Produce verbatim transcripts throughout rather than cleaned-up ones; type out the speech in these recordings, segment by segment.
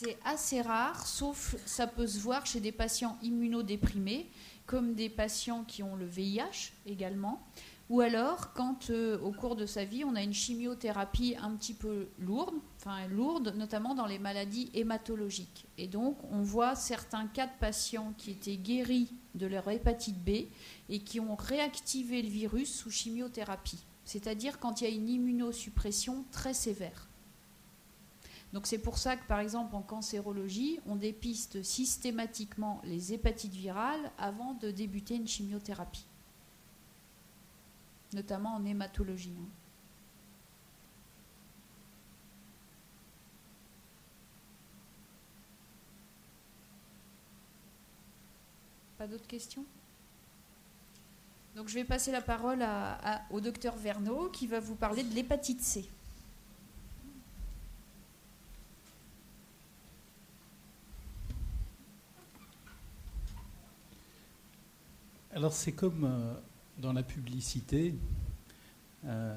C'est assez rare, sauf ça peut se voir chez des patients immunodéprimés, comme des patients qui ont le V I H également, ou alors quand euh, au cours de sa vie on a une chimiothérapie un petit peu lourde, enfin lourde notamment dans les maladies hématologiques. Et donc on voit certains cas de patients qui étaient guéris de leur hépatite B et qui ont réactivé le virus sous chimiothérapie, c'est-à-dire quand il y a une immunosuppression très sévère. Donc c'est pour ça que, par exemple, en cancérologie, on dépiste systématiquement les hépatites virales avant de débuter une chimiothérapie, notamment en hématologie. Pas d'autres questions ? Donc je vais passer la parole à, à, au docteur Verneau qui va vous parler de l'hépatite C. Alors c'est comme euh, dans la publicité, euh,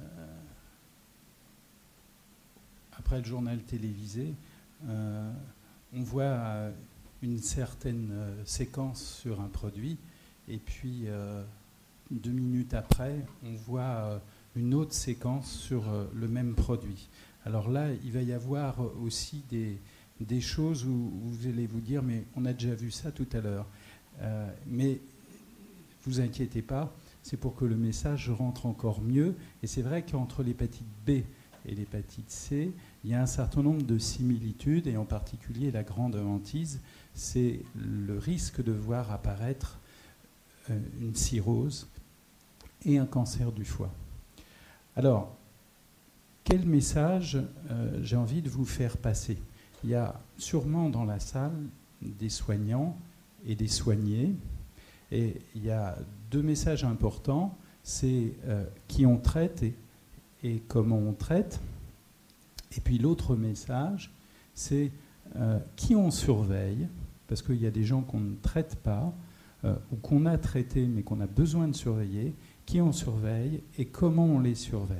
après le journal télévisé, euh, on voit euh, une certaine euh, séquence sur un produit et puis euh, deux minutes après, on voit euh, une autre séquence sur euh, le même produit. Alors là, il va y avoir aussi des, des choses où, où vous allez vous dire, mais on a déjà vu ça tout à l'heure. Euh, mais vous inquiétez pas, c'est pour que le message rentre encore mieux. Et c'est vrai qu'entre l'hépatite B et l'hépatite C, il y a un certain nombre de similitudes, et en particulier la grande hantise, c'est le risque de voir apparaître euh, une cirrhose et un cancer du foie. Alors, quel message euh, j'ai envie de vous faire passer ? Il y a sûrement dans la salle des soignants et des soignés. Et il y a deux messages importants, c'est euh, qui on traite et, et comment on traite. Et puis l'autre message, c'est euh, qui on surveille, parce qu'il y a des gens qu'on ne traite pas, euh, ou qu'on a traités mais qu'on a besoin de surveiller, qui on surveille et comment on les surveille.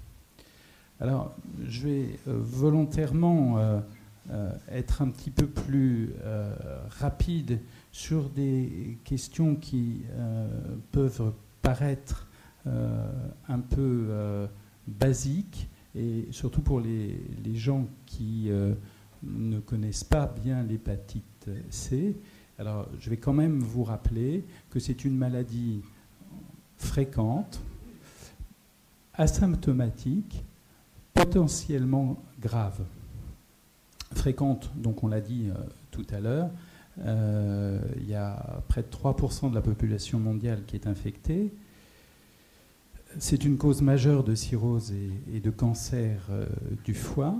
Alors, je vais euh, volontairement euh, euh, être un petit peu plus euh, rapide sur des questions qui euh, peuvent paraître euh, un peu euh, basiques, et surtout pour les, les gens qui euh, ne connaissent pas bien l'hépatite C. Alors, je vais quand même vous rappeler que c'est une maladie fréquente, asymptomatique, potentiellement grave. Fréquente, donc on l'a dit euh, tout à l'heure, Euh, il y a près de trois pour cent de la population mondiale qui est infectée. C'est une cause majeure de cirrhose et, et de cancer euh, du foie.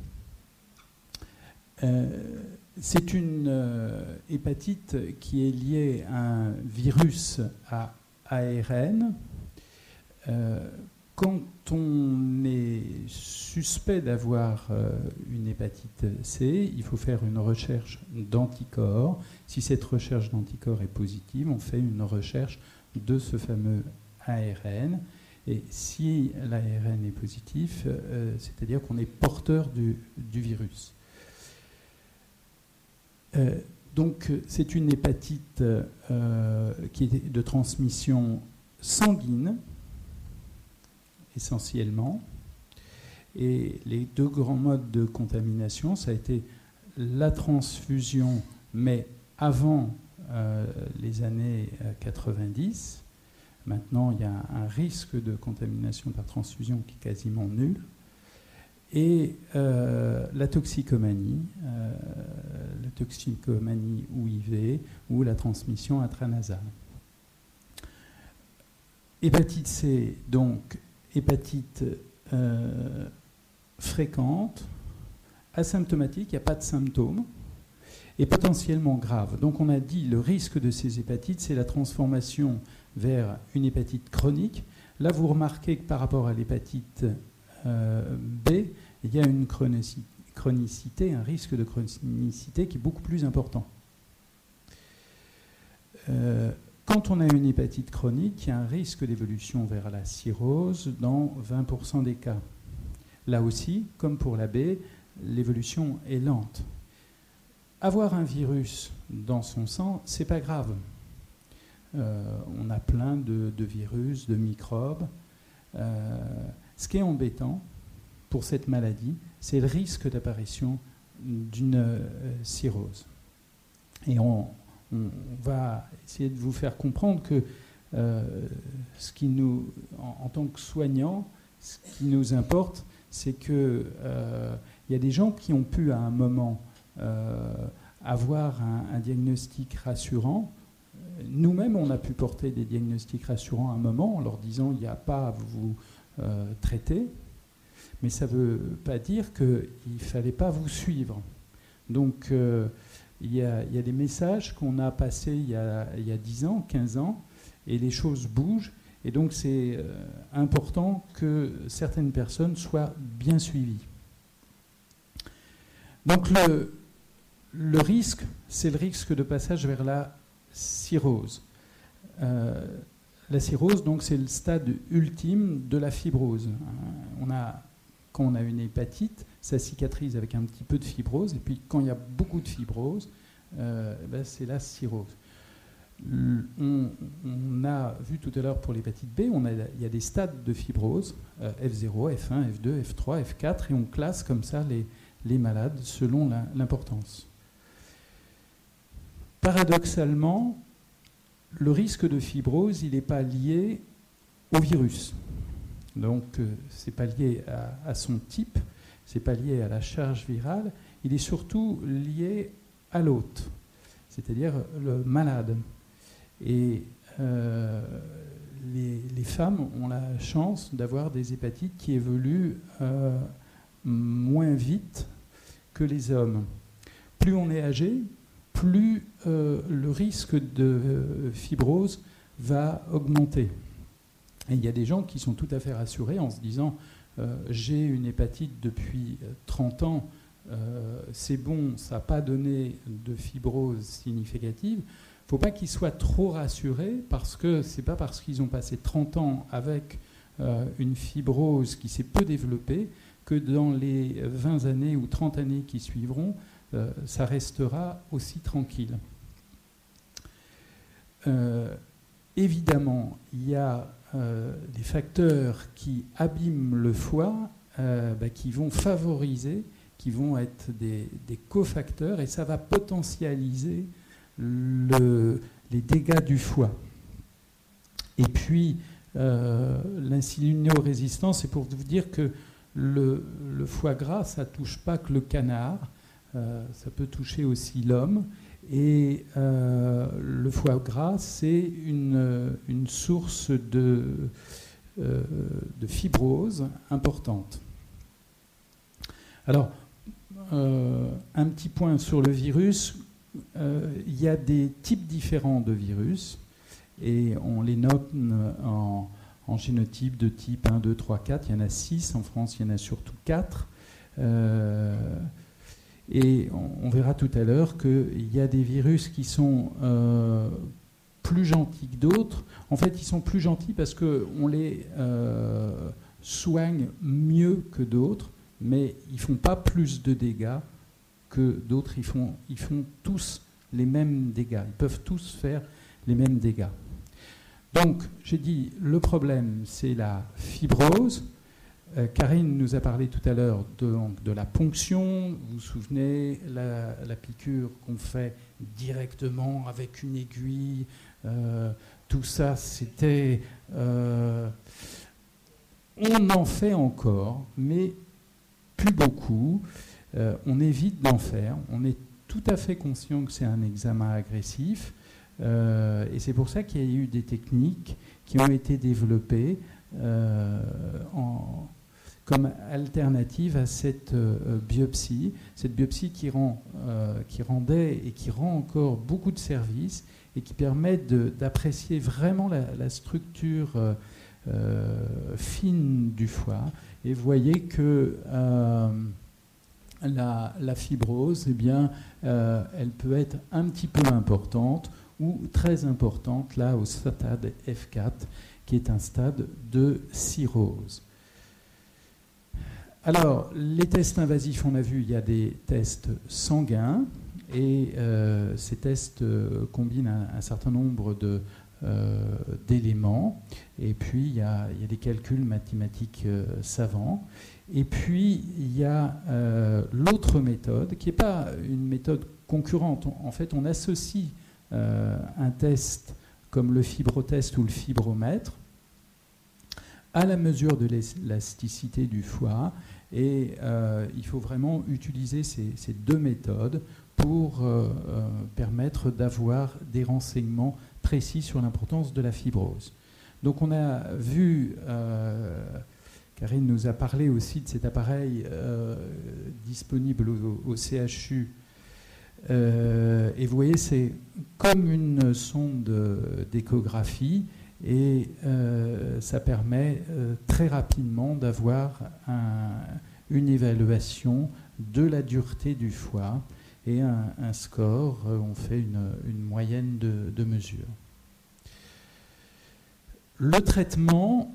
Euh, c'est une euh, hépatite qui est liée à un virus à A R N. Euh, quand on est suspect d'avoir euh, une hépatite C, il faut faire une recherche d'anticorps. Si cette recherche d'anticorps est positive, on fait une recherche de ce fameux A R N. Et si l'A R N est positif, euh, c'est-à-dire qu'on est porteur du, du virus. Euh, donc c'est une hépatite euh, qui est de transmission sanguine, essentiellement. Et les deux grands modes de contamination, ça a été la transfusion, mais avant euh, les années quatre-vingt-dix. Maintenant, il y a un risque de contamination par transfusion qui est quasiment nul. Et euh, la toxicomanie, euh, la toxicomanie ou I V, ou la transmission intranasale. Hépatite C, donc, hépatite euh, fréquente, asymptomatique, il n'y a pas de symptômes, et potentiellement grave. Donc on a dit le risque de ces hépatites, c'est la transformation vers une hépatite chronique. Là, vous remarquez que par rapport à l'hépatite euh, B, il y a une chronicité, un risque de chronicité qui est beaucoup plus important. Euh, Quand on a une hépatite chronique, il y a un risque d'évolution vers la cirrhose dans vingt pour cent des cas. Là aussi, comme pour la B, l'évolution est lente. avoir un virus dans son sang, c'est pas grave. Euh, on a plein de, de virus, de microbes. Euh, ce qui est embêtant pour cette maladie, c'est le risque d'apparition d'une euh, cirrhose. Et on, on, on va essayer de vous faire comprendre que euh, ce qui nous, en, en tant que soignants, ce qui nous importe, c'est qu'il euh, y a des gens qui ont pu à un moment euh, avoir un, un diagnostic rassurant. Nous-mêmes, on a pu porter des diagnostics rassurants à un moment en leur disant il n'y a pas à vous euh, traiter, mais ça ne veut pas dire qu'il ne fallait pas vous suivre. Donc, euh, il y a, il y a des messages qu'on a passés il y a, il y a dix ans, quinze ans, et les choses bougent. Et donc, c'est euh, important que certaines personnes soient bien suivies. Donc, le, le risque, c'est le risque de passage vers la cirrhose. Euh, la cirrhose, donc, c'est le stade ultime de la fibrose. On a, quand on a une hépatite, ça cicatrise avec un petit peu de fibrose, et puis quand il y a beaucoup de fibrose, euh, ben c'est la cirrhose. On, on a vu tout à l'heure pour l'hépatite B, on a, il y a des stades de fibrose, euh, F zéro, F un, F deux, F trois, F quatre, et on classe comme ça les, les malades selon la, l'importance. Paradoxalement, le risque de fibrose, il n'est pas lié au virus. Donc, euh, ce n'est pas lié à, à son type, ce n'est pas lié à la charge virale, il est surtout lié à l'hôte, c'est-à-dire le malade. Et euh, les, les femmes ont la chance d'avoir des hépatites qui évoluent euh, moins vite que les hommes. Plus on est âgé, plus euh, le risque de euh, fibrose va augmenter. Et il y a des gens qui sont tout à fait rassurés en se disant euh, j'ai une hépatite depuis trente ans, euh, c'est bon, ça n'a pas donné de fibrose significative. Il ne faut pas qu'ils soient trop rassurés parce que ce n'est pas parce qu'ils ont passé trente ans avec euh, une fibrose qui s'est peu développée que dans les vingt années ou trente années qui suivront, euh, ça restera aussi tranquille. Euh, évidemment, il y a euh, des facteurs qui abîment le foie, euh, bah, qui vont favoriser, qui vont être des, des cofacteurs, et ça va potentialiser Le, les dégâts du foie. Et puis, euh, l'insulinorésistance, c'est pour vous dire que le, le foie gras, ça ne touche pas que le canard, euh, ça peut toucher aussi l'homme. Et euh, le foie gras, c'est une, une source de, euh, de fibrose importante. Alors, euh, un petit point sur le virus. Euh, il y a des types différents de virus et on les note en, en génotypes de type un, deux, trois, quatre. Il y en a six. En France, il y en a surtout quatre. Euh, et on, on verra tout à l'heure qu'il y a des virus qui sont euh, plus gentils que d'autres. En fait, ils sont plus gentils parce qu'on les euh, soigne mieux que d'autres, mais ils ne font pas plus de dégâts que d'autres. Ils font, ils font tous les mêmes dégâts. Ils peuvent tous faire les mêmes dégâts. Donc, j'ai dit, le problème, c'est la fibrose. Euh, Karine nous a parlé tout à l'heure de, de la ponction. Vous vous souvenez, la, la piqûre qu'on fait directement avec une aiguille. Euh, tout ça, c'était... Euh, on en fait encore, mais plus beaucoup. Euh, on évite d'en faire. On est tout à fait conscient que c'est un examen agressif. Euh, et c'est pour ça qu'il y a eu des techniques qui ont été développées euh, en, comme alternative à cette euh, biopsie. Cette biopsie qui, rend, euh, qui rendait et qui rend encore beaucoup de services et qui permet de, d'apprécier vraiment la, la structure euh, euh, fine du foie. Et vous voyez que euh, la, la fibrose, eh bien, euh, elle peut être un petit peu importante ou très importante, là, au stade F quatre, qui est un stade de cirrhose. Alors, les tests invasifs, on a vu, il y a des tests sanguins. Et euh, ces tests euh, combinent un, un certain nombre de, euh, d'éléments. Et puis, il y a, il y a des calculs mathématiques euh, savants. Et puis, il y a euh, l'autre méthode, qui n'est pas une méthode concurrente. En fait, on associe euh, un test comme le fibrotest ou le fibromètre à la mesure de l'élasticité du foie. Et euh, il faut vraiment utiliser ces, ces deux méthodes pour euh, euh, permettre d'avoir des renseignements précis sur l'importance de la fibrose. Donc on a vu, euh, Karine nous a parlé aussi de cet appareil euh, disponible au, au C H U. Euh, et vous voyez, c'est comme une sonde d'échographie et euh, ça permet euh, très rapidement d'avoir un, une évaluation de la dureté du foie et un, un score. On fait une, une moyenne de, de mesures. Le traitement,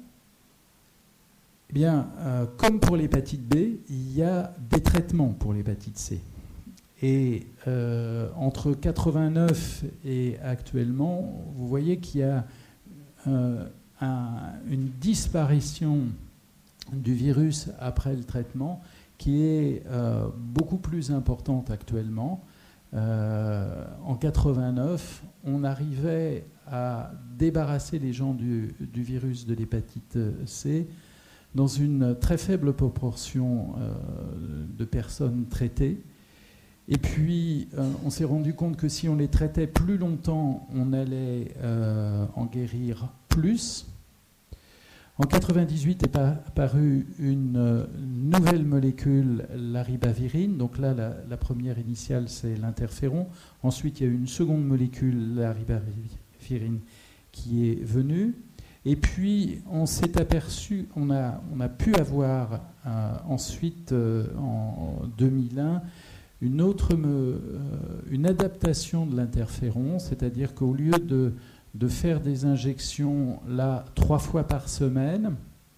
eh bien, euh, comme pour l'hépatite B, il y a des traitements pour l'hépatite C. Et euh, entre quatre-vingt-neuf et actuellement, vous voyez qu'il y a euh, un, une disparition du virus après le traitement qui est euh, beaucoup plus importante actuellement. Euh, en quatre-vingt-neuf, on arrivait à débarrasser les gens du, du virus de l'hépatite C dans une très faible proportion euh, de personnes traitées. Et puis, euh, on s'est rendu compte que si on les traitait plus longtemps, on allait euh, en guérir plus. En quatre-vingt-dix-huit est apparue une euh, nouvelle molécule, la ribavirine. Donc là, la, la première initiale, c'est l'interféron. Ensuite, il y a eu une seconde molécule, la ribavirine, qui est venue. Et puis, on s'est aperçu, on a, on a pu avoir euh, ensuite, euh, en deux mille un, une autre me, euh, une adaptation de l'interféron, c'est-à-dire qu'au lieu de, de faire des injections là trois fois par semaine,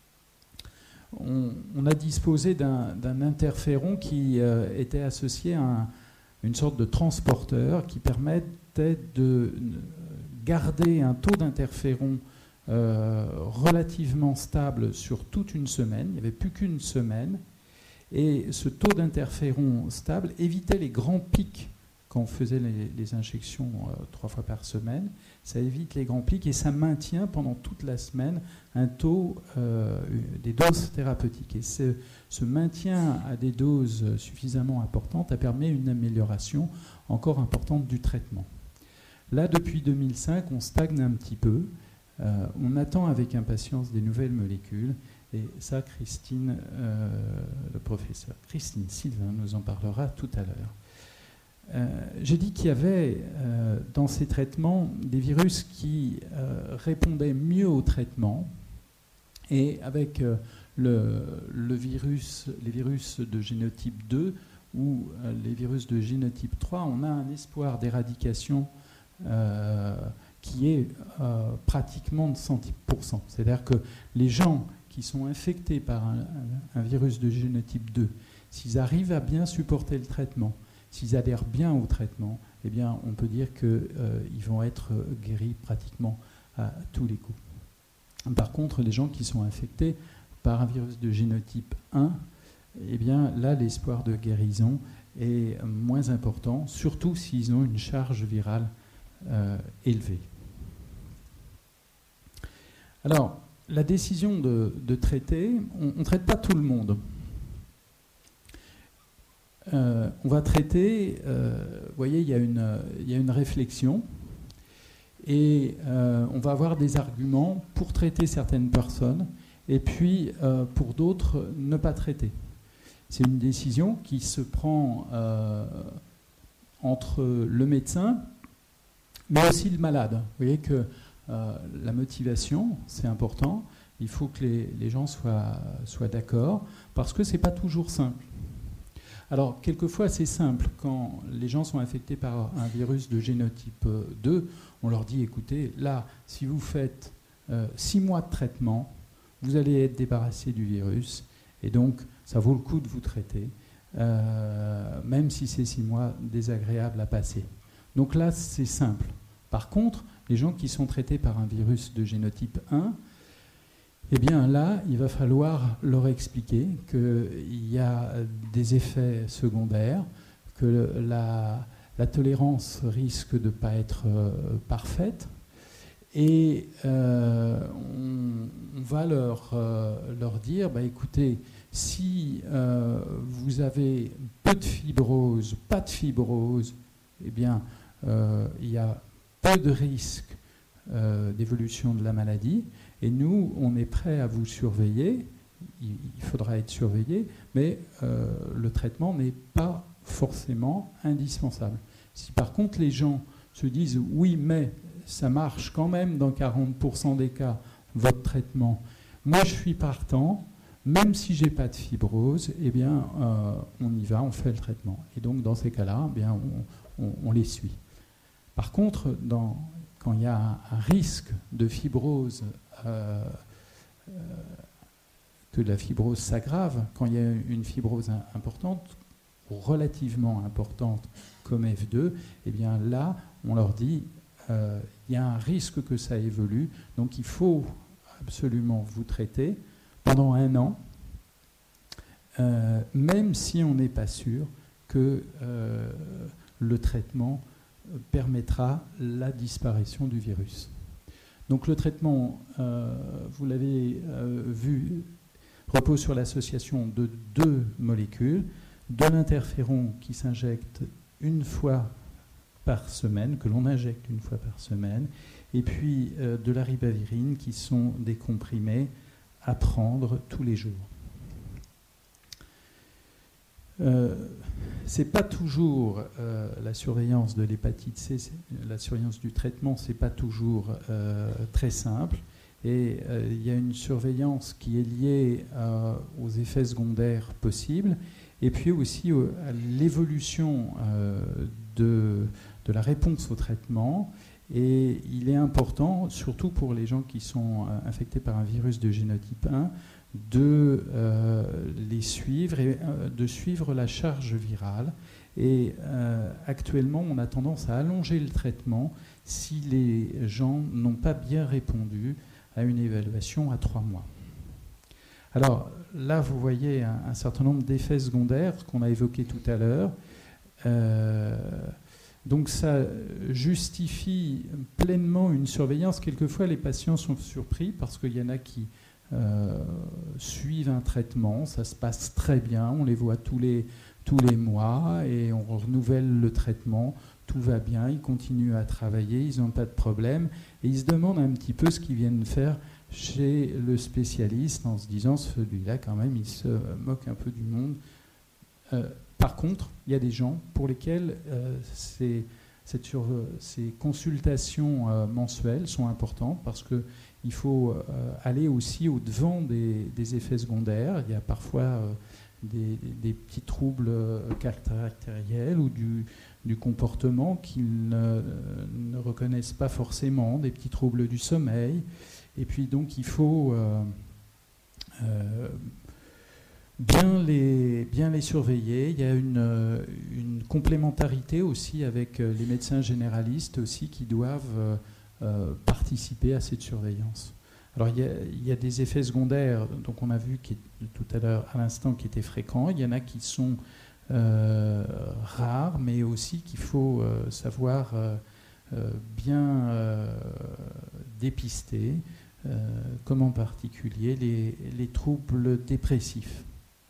on, on a disposé d'un, d'un interféron qui euh, était associé à un, une sorte de transporteur qui permettait de garder un taux d'interféron euh, relativement stable sur toute une semaine. Il n'y avait plus qu'une semaine. Et ce taux d'interféron stable évitait les grands pics quand on faisait les, les injections euh, trois fois par semaine. Ça évite les grands pics et ça maintient pendant toute la semaine un taux, euh, des doses thérapeutiques. Et ce, ce maintien à des doses suffisamment importantes a permis une amélioration encore importante du traitement. Là, depuis deux mille cinq, on stagne un petit peu. Euh, on attend avec impatience des nouvelles molécules. Et ça, Christine, euh, le professeur Christine Sylvain nous en parlera tout à l'heure. Euh, j'ai dit qu'il y avait euh, dans ces traitements des virus qui euh, répondaient mieux au traitement. Et avec euh, le, le virus, les virus de génotype deux ou euh, les virus de génotype trois, on a un espoir d'éradication euh, qui est euh, pratiquement de cent pour cent. C'est-à-dire que les gens qui sont infectés par un, un, un virus de génotype deux, s'ils arrivent à bien supporter le traitement, s'ils adhèrent bien au traitement, eh bien, on peut dire qu'ils euh, vont être guéris pratiquement à tous les coups. Par contre, les gens qui sont infectés par un virus de génotype un, eh bien, là, l'espoir de guérison est moins important, surtout s'ils ont une charge virale euh, élevée. Alors, la décision de, de traiter, on ne traite pas tout le monde. Euh, on va traiter, euh, vous voyez, il y a une, il y a une réflexion et euh, on va avoir des arguments pour traiter certaines personnes et puis euh, pour d'autres, ne pas traiter. C'est une décision qui se prend euh, entre le médecin mais aussi le malade. Vous voyez que Euh, la motivation, c'est important. Il faut que les, les gens soient, soient d'accord, parce que ce n'est pas toujours simple. Alors, quelquefois, c'est simple. Quand les gens sont infectés par un virus de génotype deux, on leur dit, écoutez, là, si vous faites euh, six mois de traitement, vous allez être débarrassé du virus, et donc, ça vaut le coup de vous traiter. euh, même si c'est six mois désagréables à passer. Donc là, c'est simple. Par contre, les gens qui sont traités par un virus de génotype un, eh bien là, il va falloir leur expliquer qu'il y a des effets secondaires, que la, la tolérance risque de ne pas être euh, parfaite, et euh, on, on va leur, euh, leur dire, bah, écoutez, si euh, vous avez peu de fibrose, pas de fibrose, eh bien, euh, il y a peu de risque euh, d'évolution de la maladie, et nous, on est prêt à vous surveiller, il, il faudra être surveillé, mais euh, le traitement n'est pas forcément indispensable. Si par contre les gens se disent « oui, mais ça marche quand même dans quarante pour cent des cas, votre traitement, moi je suis partant, même si je n'ai pas de fibrose, eh bien, euh, on y va, on fait le traitement. » Et donc, dans ces cas-là, eh bien, on, on, on les suit. Par contre, dans, quand il y a un, un risque de fibrose, euh, euh, que la fibrose s'aggrave, quand il y a une fibrose importante, ou relativement importante, comme F deux, eh bien là, on leur dit, euh, il y a un risque que ça évolue, donc il faut absolument vous traiter pendant un an, euh, même si on n'est pas sûr que euh, le traitement permettra la disparition du virus. Donc le traitement, euh, vous l'avez euh, vu, repose sur l'association de deux molécules, de l'interféron qui s'injecte une fois par semaine, que l'on injecte une fois par semaine, et puis euh, de la ribavirine qui sont des comprimés à prendre tous les jours. Euh, c'est pas toujours euh, la surveillance de l'hépatite C, la surveillance du traitement, c'est pas toujours euh, très simple. Et euh, il y a une surveillance qui est liée euh, aux effets secondaires possibles, et puis aussi au, à l'évolution euh, de, de la réponse au traitement. Et il est important, surtout pour les gens qui sont euh, infectés par un virus de génotype un, de euh, les suivre et euh, de suivre la charge virale. Et euh, actuellement, on a tendance à allonger le traitement si les gens n'ont pas bien répondu à une évaluation à trois mois. Alors là, vous voyez un, un certain nombre d'effets secondaires qu'on a évoqués tout à l'heure. Euh, donc ça justifie pleinement une surveillance. Quelquefois, les patients sont surpris parce qu'il y en a qui euh, suivent un traitement, ça se passe très bien, on les voit tous les, tous les mois et on renouvelle le traitement, tout va bien, ils continuent à travailler, ils n'ont pas de problème et ils se demandent un petit peu ce qu'ils viennent faire chez le spécialiste en se disant celui-là quand même il se moque un peu du monde. Euh, par contre, il y a des gens pour lesquels euh, ces, cette sur, ces consultations euh, mensuelles sont importantes parce qu'il faut euh, aller aussi au-devant des, des effets secondaires. Il y a parfois euh, des, des petits troubles caractériels ou du, du comportement qu'ils ne, ne reconnaissent pas forcément, des petits troubles du sommeil. Et puis donc il faut euh, euh, bien, les, bien les surveiller. Il y a une, une complémentarité aussi avec les médecins généralistes aussi qui doivent euh, euh, participer à cette surveillance. Alors il y, a, il y a des effets secondaires, donc on a vu qui, tout à l'heure à l'instant qui étaient fréquents. Il y en a qui sont euh, rares, mais aussi qu'il faut euh, savoir euh, euh, bien euh, dépister. Euh, comme en particulier les, les troubles dépressifs.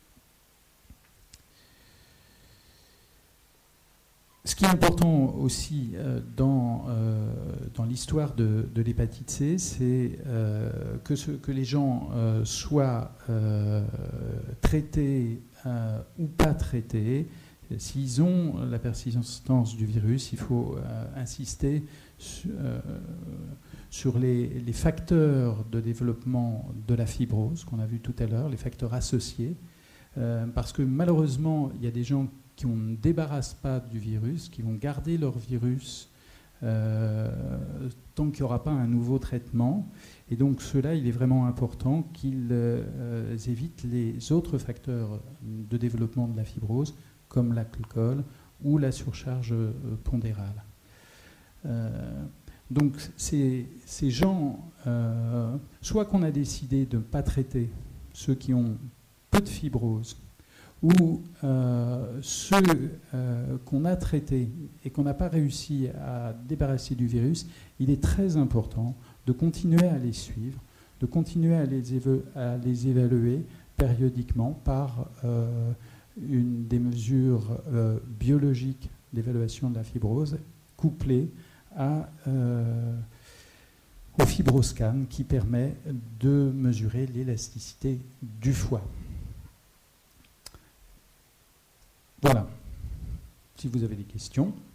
Ce qui est important aussi euh, dans, euh, dans l'histoire de, de l'hépatite C, c'est euh, que, ce, que les gens euh, soient euh, traités euh, ou pas traités. S'ils ont la persistance du virus, il faut euh, insister sur, euh, sur les, les facteurs de développement de la fibrose qu'on a vu tout à l'heure, les facteurs associés, euh, parce que malheureusement, il y a des gens qui ne débarrassent pas du virus, qui vont garder leur virus euh, tant qu'il n'y aura pas un nouveau traitement. Et donc cela, il est vraiment important qu'ils euh, évitent les autres facteurs de développement de la fibrose, comme l'alcool ou la surcharge euh, pondérale. Euh, donc ces, ces gens, euh, soit qu'on a décidé de ne pas traiter ceux qui ont peu de fibrose, ou euh, ceux euh, qu'on a traités et qu'on n'a pas réussi à débarrasser du virus, il est très important de continuer à les suivre, de continuer à les, éve- à les évaluer périodiquement par euh, une, des mesures euh, biologiques d'évaluation de la fibrose couplées à, euh, au fibroscan qui permet de mesurer l'élasticité du foie. Voilà. Si vous avez des questions.